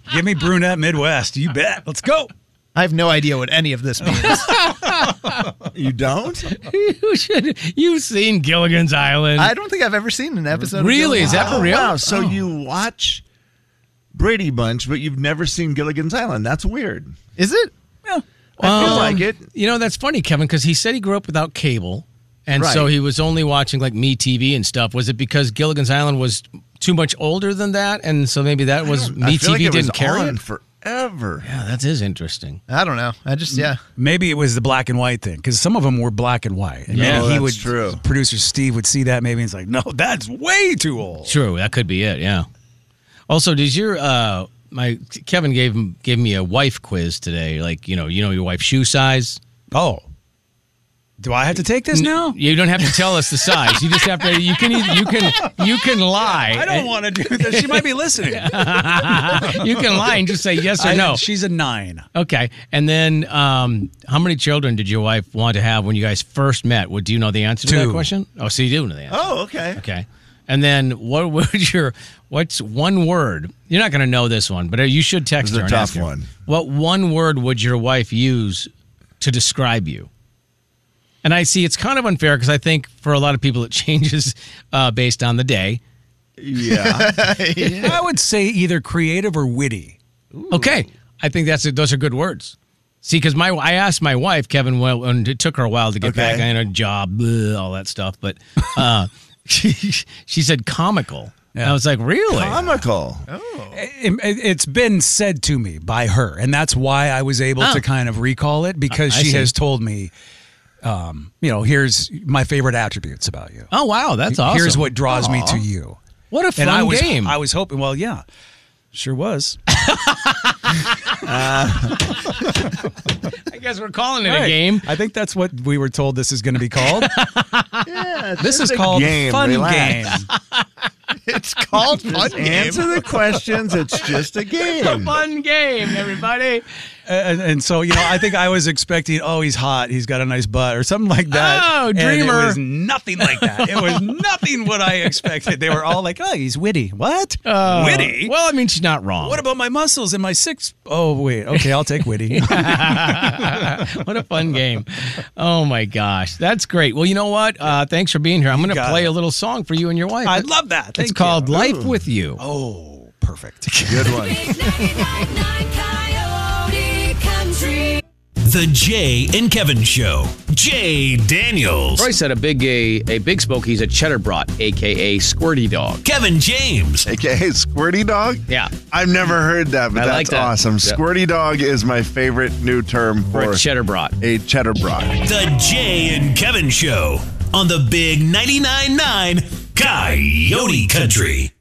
[SPEAKER 3] Give me brunette Midwest. You bet. Let's go.
[SPEAKER 5] I have no idea what any of this means.
[SPEAKER 4] You don't?
[SPEAKER 2] You should. You've seen Gilligan's Island.
[SPEAKER 5] I don't think I've ever seen an episode.
[SPEAKER 2] Really?
[SPEAKER 5] Of
[SPEAKER 2] Is that for
[SPEAKER 4] Oh,
[SPEAKER 2] real?
[SPEAKER 4] Wow. So
[SPEAKER 2] Oh.
[SPEAKER 4] you watch Brady Bunch, but you've never seen Gilligan's Island. That's weird.
[SPEAKER 5] Is it?
[SPEAKER 4] I feel
[SPEAKER 2] Um,
[SPEAKER 4] like it.
[SPEAKER 2] You know, that's funny, Kevin, because he said he grew up without cable, and so
[SPEAKER 4] Right.
[SPEAKER 2] he was only watching like Me T V and stuff. Was it because Gilligan's Island was too much older than that, and so maybe that was
[SPEAKER 4] I
[SPEAKER 2] Me
[SPEAKER 4] feel like
[SPEAKER 2] T V
[SPEAKER 4] it was
[SPEAKER 2] didn't carry
[SPEAKER 4] on
[SPEAKER 2] it?
[SPEAKER 4] forever.
[SPEAKER 2] Yeah, that is interesting.
[SPEAKER 5] I don't know. I just, yeah.
[SPEAKER 3] Maybe it was the black and white thing because some of them were black and white. And
[SPEAKER 2] Yeah,
[SPEAKER 3] maybe he
[SPEAKER 4] that's
[SPEAKER 3] would,
[SPEAKER 4] true.
[SPEAKER 3] Producer Steve would see that maybe and he's like, no, that's way too old.
[SPEAKER 2] True, that could be it. Yeah. Also, does your uh, my Kevin gave gave me a wife quiz today? Like, you know, you know your wife's shoe size.
[SPEAKER 3] Oh. Do I have to take this now?
[SPEAKER 2] You don't have to tell us the size. You just have to. You can. either- You can. You can lie.
[SPEAKER 3] I don't want to do this. She might be listening.
[SPEAKER 2] You can lie and just say yes or
[SPEAKER 3] I-
[SPEAKER 2] no.
[SPEAKER 3] She's a nine.
[SPEAKER 2] Okay. And then, um, how many children did your wife want to have when you guys first met? Would do you know the answer to that
[SPEAKER 3] Two.
[SPEAKER 2] question? Oh, so you do know the answer.
[SPEAKER 4] Oh, okay.
[SPEAKER 2] Okay. And then, what would your what's one word? You're not going to know this one, but you should text
[SPEAKER 4] This is
[SPEAKER 2] her
[SPEAKER 4] a
[SPEAKER 2] and
[SPEAKER 4] tough
[SPEAKER 2] ask her.
[SPEAKER 4] one.
[SPEAKER 2] What one word would your wife use to describe you? And I see it's kind of unfair because I think for a lot of people it changes uh, based on the day.
[SPEAKER 4] Yeah.
[SPEAKER 3] I would say either creative or witty.
[SPEAKER 2] Okay, I think that's a, those are good words. See, because my I asked my wife Kevin, well, and it took her a while to get
[SPEAKER 4] Okay.
[SPEAKER 2] back in a job, bleh, all that stuff, but uh, she she said comical. And I was like, really?
[SPEAKER 4] Comical.
[SPEAKER 3] It, it, it's been said to me by her, and that's why I was able
[SPEAKER 2] Oh.
[SPEAKER 3] to kind of recall it because
[SPEAKER 2] I- I
[SPEAKER 3] she
[SPEAKER 2] see.
[SPEAKER 3] has told me, um, you know, here's my favorite attributes about you.
[SPEAKER 2] Oh wow, that's awesome.
[SPEAKER 3] Here's what draws me to you.
[SPEAKER 2] What a fun
[SPEAKER 3] And I was,
[SPEAKER 2] game.
[SPEAKER 3] I was hoping. Well, yeah, sure was.
[SPEAKER 2] I guess we're calling it a
[SPEAKER 3] Right.
[SPEAKER 2] game.
[SPEAKER 3] I think that's what we were told this is going to be called.
[SPEAKER 4] Yeah, it's
[SPEAKER 3] This
[SPEAKER 4] just
[SPEAKER 3] is
[SPEAKER 4] a
[SPEAKER 3] called
[SPEAKER 4] game.
[SPEAKER 3] Fun
[SPEAKER 4] Relax.
[SPEAKER 3] Game.
[SPEAKER 5] It's called Fun
[SPEAKER 4] Just
[SPEAKER 5] Game.
[SPEAKER 4] answer the questions. It's just a game.
[SPEAKER 2] Fun game, everybody.
[SPEAKER 3] And, and so, you know, I think I was expecting, oh, he's hot, he's got a nice butt, or something like that.
[SPEAKER 2] Oh,
[SPEAKER 3] And
[SPEAKER 2] dreamer.
[SPEAKER 3] it was nothing like that. It was nothing what I expected. They were all like, oh, he's witty. What?
[SPEAKER 2] Uh,
[SPEAKER 3] witty?
[SPEAKER 2] Well, I mean, she's not wrong.
[SPEAKER 3] What about my muscles and my six? Oh, wait. Okay, I'll take witty.
[SPEAKER 2] What a fun game. Oh, my gosh. That's great. Well, you know what? Uh, thanks for being here. I'm going to
[SPEAKER 3] got
[SPEAKER 2] play
[SPEAKER 3] it.
[SPEAKER 2] a little song for you and your wife.
[SPEAKER 3] I love that.
[SPEAKER 2] It's
[SPEAKER 3] Thank
[SPEAKER 2] called
[SPEAKER 3] you.
[SPEAKER 2] Life with You.
[SPEAKER 3] Oh, perfect.
[SPEAKER 4] Good one.
[SPEAKER 6] Big ninety-nine nine Coyote Country.
[SPEAKER 1] The Jay and Kevin Show. Jay Daniels.
[SPEAKER 2] Roy said a big a, a big Smoky's a cheddar brat, a k a. Squirty Dog.
[SPEAKER 1] Kevin James.
[SPEAKER 7] A K A Squirty Dog?
[SPEAKER 2] Yeah.
[SPEAKER 7] I've never heard that, but
[SPEAKER 2] I
[SPEAKER 7] that's
[SPEAKER 2] like that.
[SPEAKER 7] awesome.
[SPEAKER 2] Yeah.
[SPEAKER 7] Squirty Dog is my favorite new term
[SPEAKER 2] Or
[SPEAKER 7] for
[SPEAKER 2] a cheddar brat.
[SPEAKER 7] a cheddar brat.
[SPEAKER 1] The Jay and Kevin Show on the Big ninety-nine nine Coyote Country.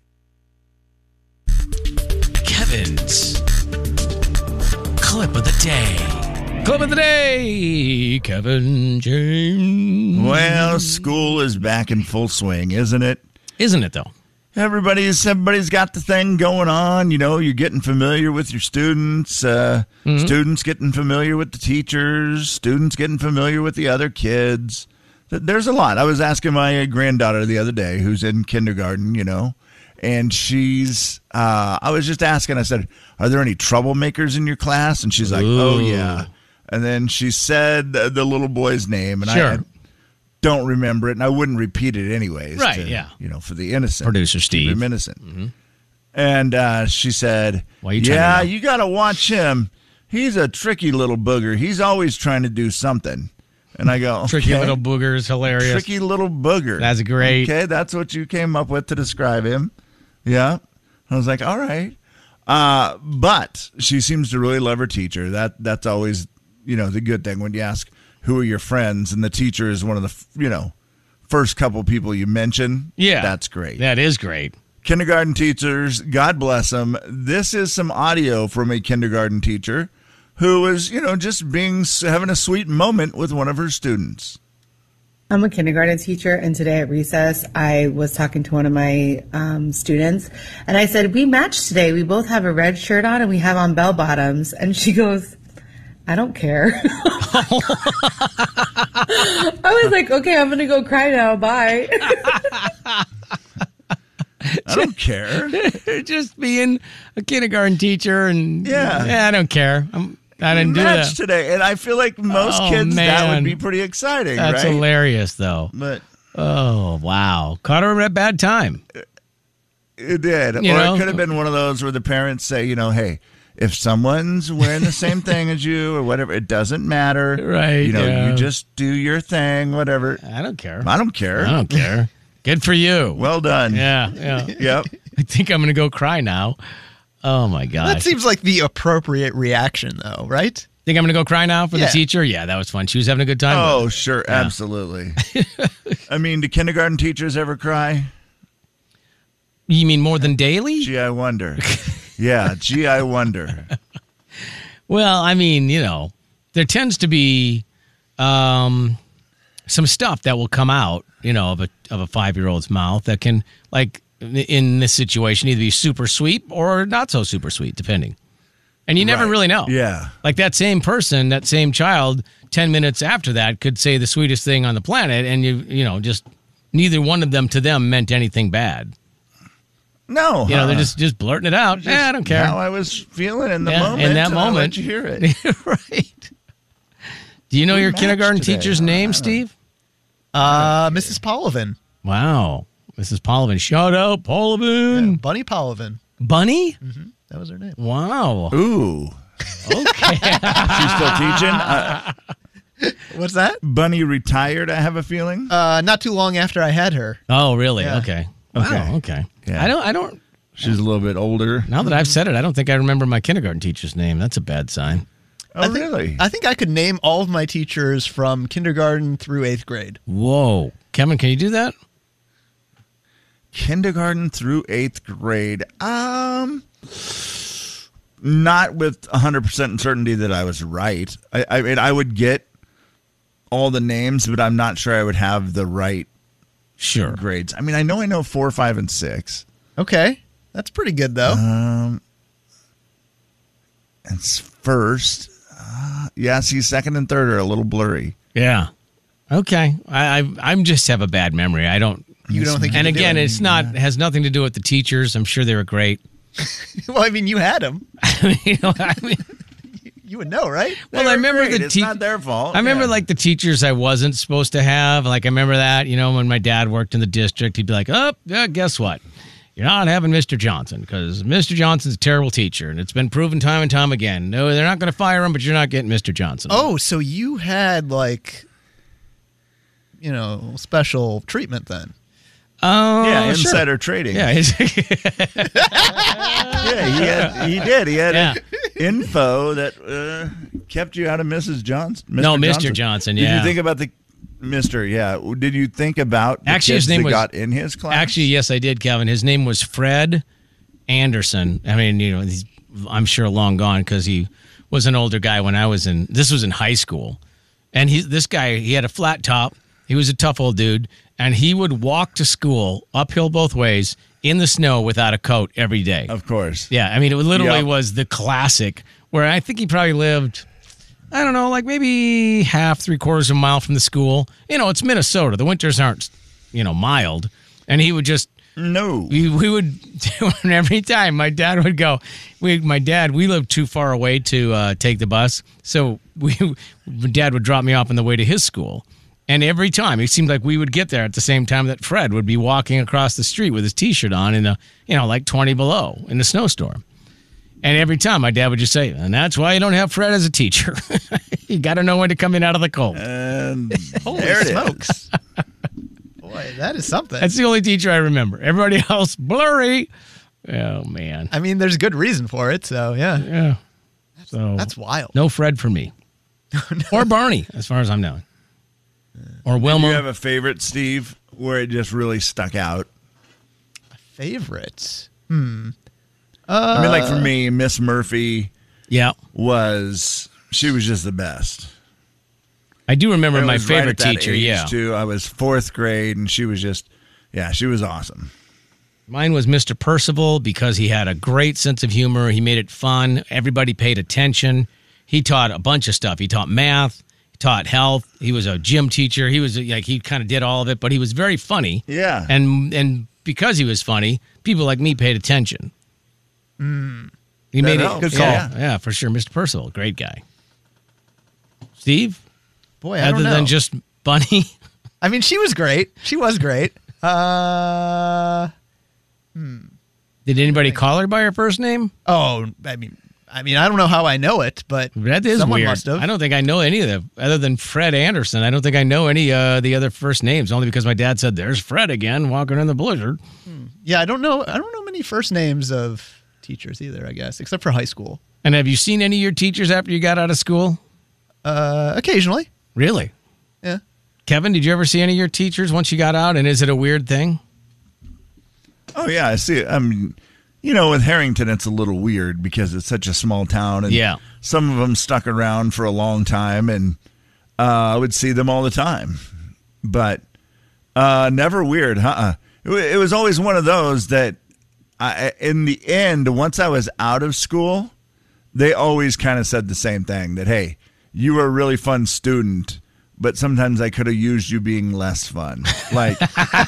[SPEAKER 2] Kevin's clip of the day. Clip of the day, Kevin James.
[SPEAKER 4] Well, school is back in full swing, isn't it?
[SPEAKER 2] Isn't it, though?
[SPEAKER 4] Everybody's everybody's got the thing going on. You know, you're getting familiar with your students. Uh,
[SPEAKER 2] Mm-hmm.
[SPEAKER 4] Students getting familiar with the teachers. Students getting familiar with the other kids. Th- There's a lot. I was asking my granddaughter the other day, who's in kindergarten. You know, and she's. Uh, I was just asking. I said, "Are there any troublemakers in your class?" And she's like, "Oh
[SPEAKER 2] Ooh.
[SPEAKER 4] yeah." And then she said the, the little boy's name, and I, I
[SPEAKER 2] Sure.
[SPEAKER 4] don't remember it, and I wouldn't repeat it anyways.
[SPEAKER 2] Right,
[SPEAKER 4] to,
[SPEAKER 2] yeah.
[SPEAKER 4] You know, for the innocent.
[SPEAKER 2] Producer
[SPEAKER 4] Keep
[SPEAKER 2] Steve.
[SPEAKER 4] him innocent. And uh, she said,
[SPEAKER 2] Why are you trying to
[SPEAKER 4] yeah,
[SPEAKER 2] know?"
[SPEAKER 4] you got to watch him. He's a tricky little booger. He's always trying to do something. And I go,
[SPEAKER 2] Tricky
[SPEAKER 4] okay.
[SPEAKER 2] little booger is hilarious.
[SPEAKER 4] Tricky little booger.
[SPEAKER 2] That's great.
[SPEAKER 4] Okay, that's what you came up with to describe him. Yeah. I was like, all right. Uh, but she seems to really love her teacher. That That's always, you know, the good thing when you ask, who are your friends? And the teacher is one of the, f- you know, first couple people you mention.
[SPEAKER 2] Yeah.
[SPEAKER 4] That's great.
[SPEAKER 2] That is great.
[SPEAKER 4] Kindergarten teachers, God bless them. This is some audio from a kindergarten teacher who was, you know, just being having a sweet moment with one of her students.
[SPEAKER 8] I'm a kindergarten teacher, and today at recess, I was talking to one of my um, students, and I said, we matched today. We both have a red shirt on, and we have on bell bottoms. And she goes, I don't care. I was like, okay, I'm going to go cry now. Bye.
[SPEAKER 4] I don't care.
[SPEAKER 2] Just being a kindergarten teacher and
[SPEAKER 4] Yeah.
[SPEAKER 2] yeah, I don't care. I'm, I didn't do
[SPEAKER 4] Match
[SPEAKER 2] that.
[SPEAKER 4] today, and I feel like most
[SPEAKER 2] Oh,
[SPEAKER 4] kids that
[SPEAKER 2] man.
[SPEAKER 4] would be pretty exciting,
[SPEAKER 2] That's
[SPEAKER 4] right?
[SPEAKER 2] hilarious, though.
[SPEAKER 4] But
[SPEAKER 2] Oh wow, caught her at a bad time.
[SPEAKER 4] it did,
[SPEAKER 2] You
[SPEAKER 4] or
[SPEAKER 2] know?
[SPEAKER 4] it could have been one of those where the parents say, you know, hey, if someone's wearing the same thing as you or whatever, it doesn't matter,
[SPEAKER 2] Right,
[SPEAKER 4] You know,
[SPEAKER 2] yeah.
[SPEAKER 4] you just do your thing, whatever.
[SPEAKER 2] I don't care.
[SPEAKER 4] I don't care.
[SPEAKER 2] I don't care. Good for you.
[SPEAKER 4] Well done.
[SPEAKER 2] Yeah, yeah.
[SPEAKER 4] Yep.
[SPEAKER 2] I think I'm gonna go cry now. Oh my gosh.
[SPEAKER 5] That seems like the appropriate reaction, though, right?
[SPEAKER 2] Think I'm gonna go cry now for
[SPEAKER 5] Yeah.
[SPEAKER 2] the teacher? Yeah, that was fun. She was having a good time.
[SPEAKER 4] Oh,
[SPEAKER 2] with it.
[SPEAKER 4] sure, absolutely. I mean, do kindergarten teachers ever cry?
[SPEAKER 2] You mean more than daily?
[SPEAKER 4] Gee, I wonder. Yeah, gee, I wonder.
[SPEAKER 2] Well, I mean, you know, there tends to be um, some stuff that will come out, you know, of a of a five year old's mouth that can, like, in this situation, either be super sweet or not so super sweet, depending. And you never
[SPEAKER 4] Right.
[SPEAKER 2] really know.
[SPEAKER 4] Yeah.
[SPEAKER 2] Like that same person, that same child, ten minutes after that could say the sweetest thing on the planet, and you, you know, just neither one of them to them meant anything bad.
[SPEAKER 4] No,
[SPEAKER 2] You know, they're
[SPEAKER 4] huh?
[SPEAKER 2] just just blurting it out.
[SPEAKER 4] Just
[SPEAKER 2] Eh, I don't care.
[SPEAKER 4] How I was feeling in the
[SPEAKER 2] Yeah,
[SPEAKER 4] moment.
[SPEAKER 2] in that
[SPEAKER 4] and I'll
[SPEAKER 2] moment.
[SPEAKER 4] let you hear it.
[SPEAKER 2] Right. Do you know
[SPEAKER 4] We
[SPEAKER 2] your
[SPEAKER 4] matched
[SPEAKER 2] kindergarten
[SPEAKER 4] today.
[SPEAKER 2] teacher's
[SPEAKER 4] I
[SPEAKER 2] name,
[SPEAKER 4] don't-
[SPEAKER 2] Steve?
[SPEAKER 5] Uh, Missus Polovin.
[SPEAKER 2] Wow. Missus Polovin. Shout out, Polovin.
[SPEAKER 5] Bunny Polovin.
[SPEAKER 2] Bunny?
[SPEAKER 5] That was her name.
[SPEAKER 2] Wow.
[SPEAKER 4] Ooh.
[SPEAKER 2] Okay.
[SPEAKER 4] She's still teaching. Uh,
[SPEAKER 5] What's that?
[SPEAKER 4] Bunny retired, I have a feeling.
[SPEAKER 5] Uh, not too long after I had her.
[SPEAKER 2] Oh, really?
[SPEAKER 5] Yeah.
[SPEAKER 2] Okay.
[SPEAKER 4] Okay.
[SPEAKER 2] Wow. Okay.
[SPEAKER 4] Yeah.
[SPEAKER 2] I don't. I don't.
[SPEAKER 4] She's a little bit older.
[SPEAKER 2] Now that I've said it, I don't think I remember my kindergarten teacher's name. That's a bad sign.
[SPEAKER 4] Oh,
[SPEAKER 5] I think,
[SPEAKER 4] really?
[SPEAKER 5] I think I could name all of my teachers from kindergarten through eighth grade.
[SPEAKER 2] Whoa, Kevin, can you do that?
[SPEAKER 4] Kindergarten through eighth grade. Um, not with one hundred percent certainty that I was right. I, I mean, I would get all the names, but I'm not sure I would have the right
[SPEAKER 2] Sure.
[SPEAKER 4] grades. I mean, I know I know four, five, and six.
[SPEAKER 5] Okay. That's pretty good, though.
[SPEAKER 4] Um, and s- first, uh, yeah, see, second and third are a little blurry.
[SPEAKER 2] Yeah. Okay. I, I I'm just have a bad memory. I don't.
[SPEAKER 5] You don't think you
[SPEAKER 2] And
[SPEAKER 5] could do
[SPEAKER 2] again,
[SPEAKER 5] it?
[SPEAKER 2] it's not has nothing to do with the teachers. I'm sure they were great.
[SPEAKER 5] Well, I mean, you had them.
[SPEAKER 2] you know, I mean,
[SPEAKER 5] You would know, right?
[SPEAKER 2] well,
[SPEAKER 4] They
[SPEAKER 2] I
[SPEAKER 4] were
[SPEAKER 2] remember
[SPEAKER 4] great.
[SPEAKER 2] the
[SPEAKER 4] It's
[SPEAKER 2] te-
[SPEAKER 4] not their fault.
[SPEAKER 2] I remember
[SPEAKER 4] Yeah.
[SPEAKER 2] like the teachers I wasn't supposed to have. Like I remember that, you know, when my dad worked in the district, he'd be like, "Oh, yeah, guess what? You're not having Mister Johnson because Mister Johnson's a terrible teacher, and it's been proven time and time again. No, they're not going to fire him, but you're not getting Mister Johnson."
[SPEAKER 5] Oh, so you had, like, you know, special treatment then.
[SPEAKER 2] oh,
[SPEAKER 4] yeah,
[SPEAKER 2] sure.
[SPEAKER 4] insider trading.
[SPEAKER 2] Yeah, he's-
[SPEAKER 4] yeah, he had, he did. He had
[SPEAKER 2] Yeah.
[SPEAKER 4] info that uh, kept you out of Missus Johnson. Mister
[SPEAKER 2] No, Mister Johnson,
[SPEAKER 4] Did
[SPEAKER 2] yeah.
[SPEAKER 4] you think about the Mister? Yeah. Did you think about the
[SPEAKER 2] Actually,
[SPEAKER 4] kids
[SPEAKER 2] his name
[SPEAKER 4] that
[SPEAKER 2] was-
[SPEAKER 4] got in his class?
[SPEAKER 2] Actually, yes, I did, Kevin. His name was Fred Anderson. I mean, you know, he's, I'm sure long gone because he was an older guy when I was in. This was in high school, and he, this guy, he had a flat top. He was a tough old dude, and he would walk to school uphill both ways in the snow without a coat every day.
[SPEAKER 4] Of course.
[SPEAKER 2] Yeah, I mean, it literally
[SPEAKER 4] Yep.
[SPEAKER 2] was the classic. Where I think he probably lived, I don't know, like maybe half, three quarters of a mile from the school. You know, it's Minnesota. The winters aren't, you know, mild. And he would just,
[SPEAKER 4] No.
[SPEAKER 2] we, we would, and every time my dad would go, we, my dad, we lived too far away to uh, take the bus. So we, my dad would drop me off on the way to his school. And every time, it seemed like we would get there at the same time that Fred would be walking across the street with his T-shirt on in a, you know, like twenty below in a snowstorm. And every time my dad would just say, and that's why you don't have Fred as a teacher. You got to know when to come in out of the cold.
[SPEAKER 4] And
[SPEAKER 5] Holy
[SPEAKER 4] there it is.
[SPEAKER 5] smokes. Boy, that is something.
[SPEAKER 2] That's the only teacher I remember. Everybody else, blurry. Oh, man.
[SPEAKER 5] I mean, there's good reason for it, so yeah.
[SPEAKER 2] Yeah. So
[SPEAKER 5] That's wild.
[SPEAKER 2] no Fred for me. Or Barney, as far as I'm knowing. Or
[SPEAKER 4] Do
[SPEAKER 2] Wilma.
[SPEAKER 4] you have a favorite, Steve, where it just really stuck out?
[SPEAKER 5] Favorites.
[SPEAKER 4] I mean, like for me, Miss Murphy
[SPEAKER 2] yeah.
[SPEAKER 4] was, she was just the best.
[SPEAKER 2] I do remember
[SPEAKER 4] I
[SPEAKER 2] my
[SPEAKER 4] was right
[SPEAKER 2] favorite
[SPEAKER 4] at that
[SPEAKER 2] teacher,
[SPEAKER 4] age,
[SPEAKER 2] yeah.
[SPEAKER 4] Too. I was fourth grade, and she was just, yeah, she was awesome.
[SPEAKER 2] Mine was Mister Percival because he had a great sense of humor. He made it fun. Everybody paid attention. He taught a bunch of stuff. He taught math. He taught health. He was a gym teacher. He was like he kind of did all of it, but he was very funny.
[SPEAKER 4] Yeah.
[SPEAKER 2] And and because he was funny, people like me paid attention.
[SPEAKER 5] Mm.
[SPEAKER 2] He
[SPEAKER 4] That
[SPEAKER 2] made
[SPEAKER 4] helps.
[SPEAKER 2] it.
[SPEAKER 5] Good call.
[SPEAKER 2] Yeah, yeah, for sure. Mister Percival, great guy. Steve,
[SPEAKER 5] Boy, I
[SPEAKER 2] other
[SPEAKER 5] don't know.
[SPEAKER 2] than just Bunny.
[SPEAKER 5] I mean, she was great. She was great. Uh,
[SPEAKER 2] Did anybody call her by her first name?
[SPEAKER 5] oh, I mean, I mean, I don't know how I know it, but
[SPEAKER 2] That is
[SPEAKER 5] someone
[SPEAKER 2] weird.
[SPEAKER 5] must have.
[SPEAKER 2] I don't think I know any of them other than Fred Anderson. I don't think I know any uh the other first names, only because my dad said, "There's Fred again, walking in the blizzard."
[SPEAKER 5] Yeah, I don't know. I don't know many first names of teachers either. I guess, except for high school.
[SPEAKER 2] And have you seen any of your teachers after you got out of school?
[SPEAKER 5] Uh, occasionally.
[SPEAKER 2] Really?
[SPEAKER 5] Yeah.
[SPEAKER 2] Kevin, did you ever see any of your teachers once you got out? And is it a weird thing?
[SPEAKER 4] Oh yeah, I see it. I mean, you know, with Harrington, it's a little weird because it's such a small town, and
[SPEAKER 2] Yeah.
[SPEAKER 4] some of them stuck around for a long time, and uh, I would see them all the time, but uh, never weird, huh? It, wa- it was always one of those that, I, in the end, once I was out of school, they always kind of said the same thing: that hey, you were a really fun student, but sometimes I could have used you being less fun, like.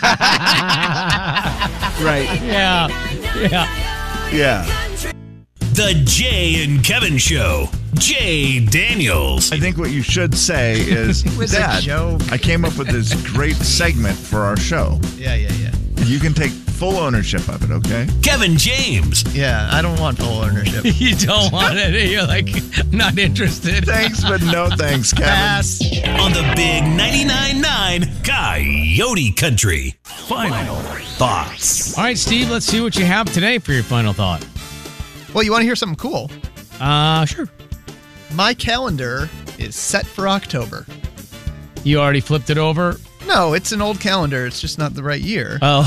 [SPEAKER 4] Right.
[SPEAKER 2] Yeah. Yeah.
[SPEAKER 4] Yeah.
[SPEAKER 1] The Jay and Kevin Show. Jay Daniels.
[SPEAKER 4] I think what you should say is,
[SPEAKER 5] was a
[SPEAKER 4] Dad,
[SPEAKER 5] joke."
[SPEAKER 4] I came up with this great segment for our show.
[SPEAKER 5] Yeah, yeah, yeah.
[SPEAKER 4] You can take full ownership of it, okay?
[SPEAKER 1] Kevin James.
[SPEAKER 5] Yeah, I don't want full ownership.
[SPEAKER 2] You don't want it. You're like, not interested.
[SPEAKER 4] Thanks, but no thanks, Kevin.
[SPEAKER 5] Pass.
[SPEAKER 1] On the big ninety-nine point nine Coyote Country. Final thoughts.
[SPEAKER 2] All right, Steve, let's see what you have today for your final thought.
[SPEAKER 5] Well, you want to hear something cool?
[SPEAKER 2] Uh, sure.
[SPEAKER 5] My calendar is set for October.
[SPEAKER 2] You already flipped it over?
[SPEAKER 5] No, it's an old calendar. It's just not the right year.
[SPEAKER 2] Oh.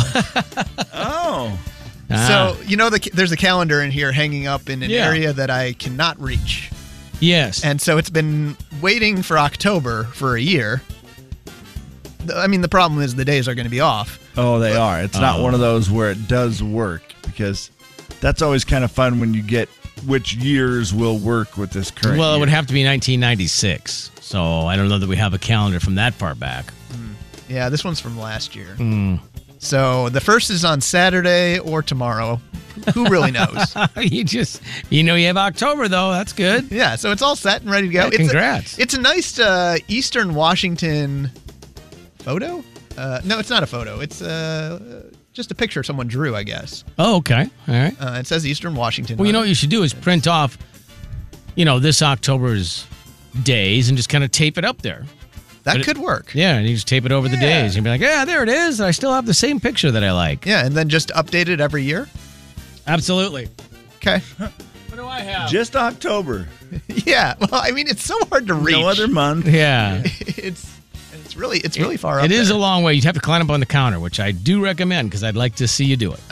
[SPEAKER 4] Oh.
[SPEAKER 2] Ah.
[SPEAKER 5] So, you know, the, there's a calendar in here hanging up in an
[SPEAKER 2] Yeah.
[SPEAKER 5] area that I cannot reach.
[SPEAKER 2] Yes.
[SPEAKER 5] And so it's been waiting for October for a year. The- I mean, the problem is the days are going to be off.
[SPEAKER 4] Oh, they are. It's not
[SPEAKER 2] Oh.
[SPEAKER 4] one of those where it does work, because that's always kind of fun when you get which years will work with this current
[SPEAKER 2] well, it
[SPEAKER 4] year.
[SPEAKER 2] would have to be nineteen ninety-six. So I don't know that we have a calendar from that far back.
[SPEAKER 5] Yeah, this one's from last year.
[SPEAKER 2] Hmm.
[SPEAKER 5] So the first is on Saturday or tomorrow. Who really knows?
[SPEAKER 2] You just, you know, you have October, though. That's good.
[SPEAKER 5] Yeah, so it's all set and ready to go.
[SPEAKER 2] Yeah,
[SPEAKER 5] It's a-
[SPEAKER 2] congrats.
[SPEAKER 5] It's a, nice uh, Eastern Washington photo. Uh, no, it's not a photo. It's uh, just a picture someone drew, I guess.
[SPEAKER 2] Oh, okay. All right.
[SPEAKER 5] Uh, it says Eastern Washington.
[SPEAKER 2] Well, you know
[SPEAKER 5] on
[SPEAKER 2] what
[SPEAKER 5] it.
[SPEAKER 2] you should do is print off, you know, this October's days and just kind of tape it up there.
[SPEAKER 5] That
[SPEAKER 2] but it-
[SPEAKER 5] could work.
[SPEAKER 2] Yeah, and you just tape it over the
[SPEAKER 5] Yeah.
[SPEAKER 2] days. You'd be like, yeah, there it is. I still have the same picture that I like.
[SPEAKER 5] Yeah, and then just update it every year.
[SPEAKER 2] Absolutely.
[SPEAKER 5] Okay.
[SPEAKER 2] What do I have?
[SPEAKER 4] Just October.
[SPEAKER 5] Yeah. Well, I mean, it's so hard to reach.
[SPEAKER 4] No other month.
[SPEAKER 2] Yeah.
[SPEAKER 5] It's it's really it's really far up.
[SPEAKER 2] It is
[SPEAKER 5] there.
[SPEAKER 2] a long way. You'd have to climb up on the counter, which I do recommend because I'd like to see you do it.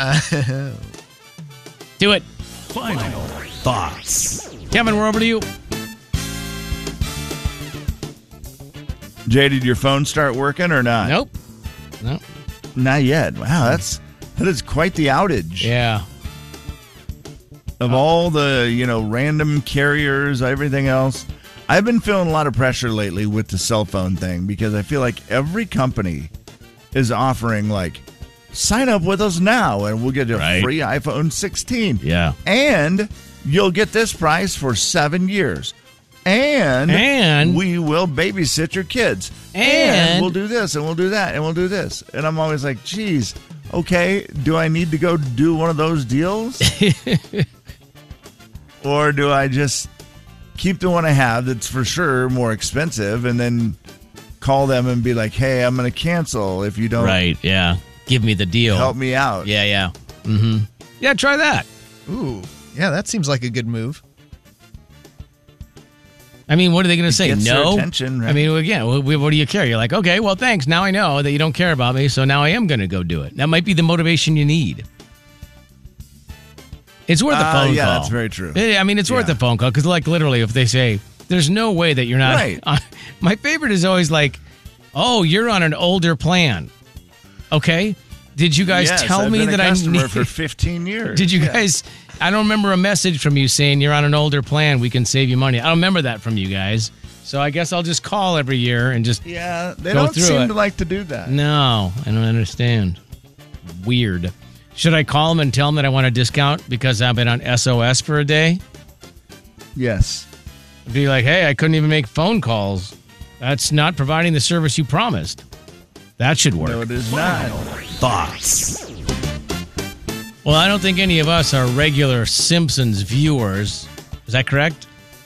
[SPEAKER 2] Do it.
[SPEAKER 1] Final thoughts.
[SPEAKER 2] Kevin, we're over to you.
[SPEAKER 4] Jay, did your phone start working or not?
[SPEAKER 2] Nope. Nope.
[SPEAKER 4] Not yet. Wow, that's that is quite the outage.
[SPEAKER 2] Yeah.
[SPEAKER 4] Of all the, you know, random carriers, everything else, I've been feeling a lot of pressure lately with the cell phone thing, because I feel like every company is offering, like, sign up with us now and we'll get a
[SPEAKER 2] Right.
[SPEAKER 4] free iPhone sixteen.
[SPEAKER 2] Yeah.
[SPEAKER 4] And you'll get this price for seven years. And,
[SPEAKER 2] And-
[SPEAKER 4] we will babysit your kids.
[SPEAKER 2] And-
[SPEAKER 4] we'll do this and we'll do that and we'll do this. And I'm always like, geez, okay, do I need to go do one of those deals? Or do I just keep the one I have that's for sure more expensive and then call them and be like, hey, I'm going to cancel if you don't
[SPEAKER 2] Right. Yeah. Give me the deal.
[SPEAKER 4] help me out?
[SPEAKER 2] Yeah. Yeah. Mm-hmm. Yeah. Try that.
[SPEAKER 5] Ooh, yeah, that seems like a good move.
[SPEAKER 2] I mean, what are they going to say?
[SPEAKER 4] gets their
[SPEAKER 2] No.
[SPEAKER 4] attention, right?
[SPEAKER 2] I mean, again, what, what do you care? You're like, okay, well, thanks. Now I know that you don't care about me, so now I am going to go do it. That might be the motivation you need. It's worth a
[SPEAKER 4] Uh,
[SPEAKER 2] phone
[SPEAKER 4] yeah,
[SPEAKER 2] call.
[SPEAKER 4] that's very true.
[SPEAKER 2] Yeah, I mean, it's worth
[SPEAKER 4] Yeah.
[SPEAKER 2] a phone call because, like, literally, if they say, "There's no way that you're not,"
[SPEAKER 4] Right.
[SPEAKER 2] my favorite is always like, "Oh, you're on an older plan." Okay, did you guys
[SPEAKER 4] Yes,
[SPEAKER 2] tell
[SPEAKER 4] I've
[SPEAKER 2] me
[SPEAKER 4] been a
[SPEAKER 2] that I
[SPEAKER 4] customer
[SPEAKER 2] need?
[SPEAKER 4] for fifteen years.
[SPEAKER 2] Did you
[SPEAKER 4] Yeah.
[SPEAKER 2] guys? I don't remember a message from you saying you're on an older plan. We can save you money. I don't remember that from you guys. So I guess I'll just call every year and just
[SPEAKER 4] Yeah, they
[SPEAKER 2] Go
[SPEAKER 4] don't
[SPEAKER 2] through
[SPEAKER 4] seem
[SPEAKER 2] it.
[SPEAKER 4] to like to do that.
[SPEAKER 2] no. I don't understand. weird. Should I call them and tell them that I want a discount because I've been on S O S for a day?
[SPEAKER 4] Yes.
[SPEAKER 2] Be like, hey, I couldn't even make phone calls. That's not providing the service you promised. That should work.
[SPEAKER 4] No, it is not.
[SPEAKER 1] Thoughts.
[SPEAKER 2] Well, I don't think any of us are regular Simpsons viewers. Is that correct?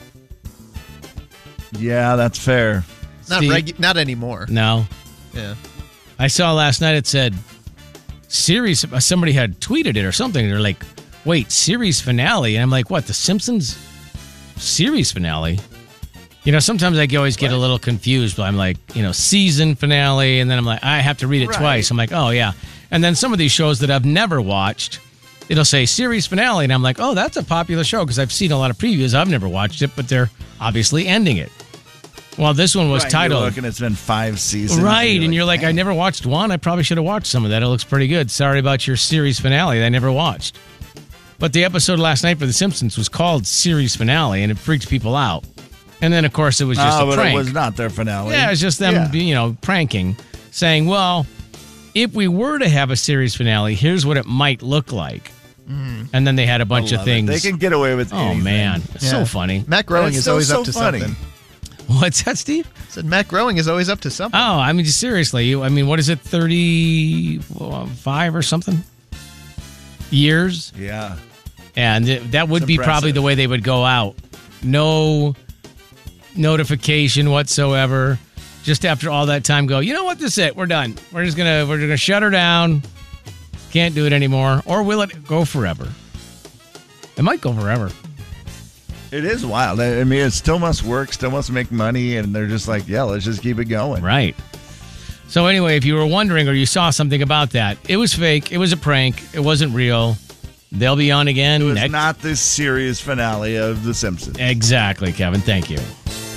[SPEAKER 4] Yeah, that's fair.
[SPEAKER 5] Not
[SPEAKER 2] Steve?
[SPEAKER 5] regu- not anymore.
[SPEAKER 2] No.
[SPEAKER 5] Yeah.
[SPEAKER 2] I saw last night it said series. Somebody had tweeted it or something. They're like, wait, series finale. And I'm like, what? The Simpsons series finale? You know, sometimes I always get a little confused, but I'm like, you know, season finale. And then I'm like, I have to read it
[SPEAKER 4] Right.
[SPEAKER 2] twice. I'm like, oh, yeah. And then some of these shows that I've never watched, it'll say series finale. And I'm like, oh, that's a popular show because I've seen a lot of previews. I've never watched it, but they're obviously ending it. Well, this one was
[SPEAKER 4] Right,
[SPEAKER 2] titled.
[SPEAKER 4] You're looking, it's been five seasons.
[SPEAKER 2] Right, and you're like, I
[SPEAKER 4] "Dang."
[SPEAKER 2] never watched one. I probably should have watched some of that. It looks pretty good. Sorry about your series finale that I never watched. But the episode last night for The Simpsons was called Series Finale, and it freaked people out. And then, of course, it was just
[SPEAKER 4] oh,
[SPEAKER 2] a
[SPEAKER 4] but
[SPEAKER 2] prank.
[SPEAKER 4] it was not their finale.
[SPEAKER 2] Yeah, it was just them,
[SPEAKER 4] Yeah.
[SPEAKER 2] you know, pranking, saying, well, if we were to have a series finale, here's what it might look like. And then they had a bunch
[SPEAKER 4] I
[SPEAKER 2] of
[SPEAKER 4] love it.
[SPEAKER 2] things.
[SPEAKER 4] They can get away with
[SPEAKER 2] oh,
[SPEAKER 4] anything.
[SPEAKER 2] man. It's
[SPEAKER 5] Yeah.
[SPEAKER 2] so funny.
[SPEAKER 5] Matt Growing
[SPEAKER 4] It's
[SPEAKER 5] is
[SPEAKER 4] still
[SPEAKER 5] always
[SPEAKER 4] so
[SPEAKER 5] up to
[SPEAKER 4] funny.
[SPEAKER 5] something.
[SPEAKER 2] What's that, Steve?
[SPEAKER 5] I said Matt Growing is always up to something.
[SPEAKER 2] Oh, I mean, seriously. You, I mean, what is it, thirty-five or something? Years?
[SPEAKER 4] Yeah.
[SPEAKER 2] And th- that would
[SPEAKER 4] It's
[SPEAKER 2] be probably
[SPEAKER 4] impressive.
[SPEAKER 2] the way they would go out. No notification whatsoever. Just after all that time, go, you know what, this is it. We're done. We're just going to we're gonna shut her down. Can't do it anymore. Or will it go forever? It might go forever.
[SPEAKER 4] It is wild. I I mean, it still must work, still must make money, and they're just like, yeah, let's just keep it going.
[SPEAKER 2] Right. So anyway, if you were wondering or you saw something about that, it was fake. It was a prank. It wasn't real. They'll be on again.
[SPEAKER 4] It was
[SPEAKER 2] next-
[SPEAKER 4] not the series finale of The Simpsons.
[SPEAKER 2] Exactly, Kevin. Thank you.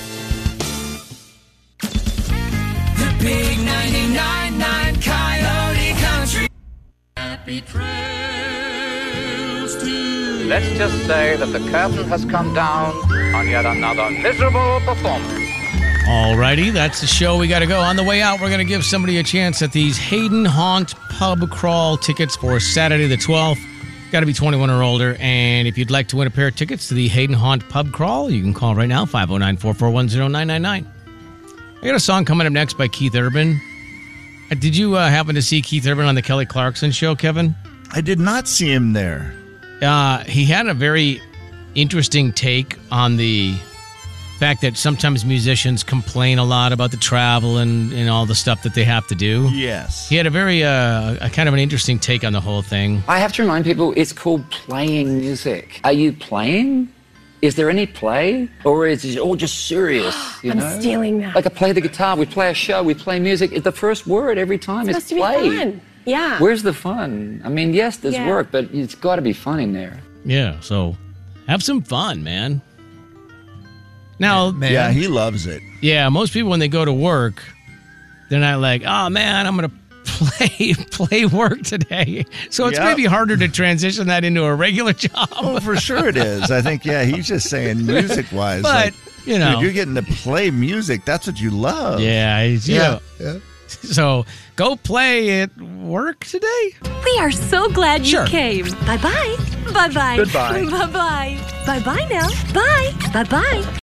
[SPEAKER 6] The big ninety-nine point nine Coyote Country. Happy trails to
[SPEAKER 9] Let's just say that the curtain has come down on yet another miserable performance.
[SPEAKER 2] Alrighty, that's the show. We got to go. On the way out, we're going to give somebody a chance at these Hayden Haunt Pub Crawl tickets for Saturday the twelfth. Got to be twenty-one or older. And if you'd like to win a pair of tickets to the Hayden Haunt Pub Crawl, you can call right now, five oh nine, four four one, oh nine nine nine. I got a song coming up next by Keith Urban. Uh, Did you uh, happen to see Keith Urban on the Kelly Clarkson show, Kevin?
[SPEAKER 4] I did not see him there.
[SPEAKER 2] Uh, he had a very interesting take on the fact that sometimes musicians complain a lot about the travel and, and all the stuff that they have to do.
[SPEAKER 4] Yes.
[SPEAKER 2] He had a very, uh, a kind of an interesting take on the whole thing.
[SPEAKER 9] I have to remind people it's called playing music. Are you playing? Is there any play? Or is it all just serious? You
[SPEAKER 10] I'm
[SPEAKER 9] know?
[SPEAKER 10] stealing that.
[SPEAKER 9] Like I play the guitar, we play a show, we play music. The first word every time
[SPEAKER 10] It's
[SPEAKER 9] is
[SPEAKER 10] supposed to
[SPEAKER 9] play.
[SPEAKER 10] be fun. Yeah.
[SPEAKER 9] Where's the fun? I mean, yes, there's
[SPEAKER 10] Yeah.
[SPEAKER 9] work, but it's got to be fun in there.
[SPEAKER 2] Yeah, so have some fun, man. Now,
[SPEAKER 5] Man.
[SPEAKER 4] Yeah, he loves it.
[SPEAKER 2] yeah, most people when they go to work, they're not like, oh man, I'm going to play play work today. So it's
[SPEAKER 4] Yep.
[SPEAKER 2] maybe harder to transition that into a regular job.
[SPEAKER 4] Oh, for sure it is. I think, yeah, he's just saying music-wise.
[SPEAKER 2] But,
[SPEAKER 4] like,
[SPEAKER 2] you know.
[SPEAKER 4] dude, you're getting to play music. That's what you love.
[SPEAKER 2] Yeah, it's- you
[SPEAKER 5] Yeah.
[SPEAKER 2] know.
[SPEAKER 5] Yeah.
[SPEAKER 2] So go play at work today.
[SPEAKER 10] We are so glad you
[SPEAKER 2] Sure.
[SPEAKER 10] came. Bye bye. Bye bye.
[SPEAKER 4] Goodbye.
[SPEAKER 10] Bye bye. Bye bye now. Bye. Bye bye.